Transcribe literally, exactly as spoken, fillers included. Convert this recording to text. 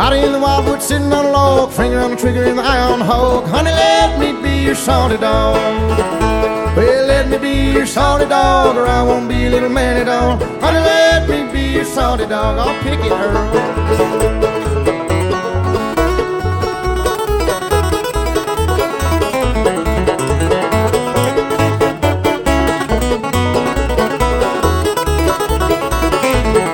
Out in the wildwood, sitting on a log, finger on the trigger and the eye on the hog. Honey, let me be your salty dog. Well, let me be your salty dog, or I won't be a little man at all. Honey, let me be your salty dog. I'll pick it, Earl.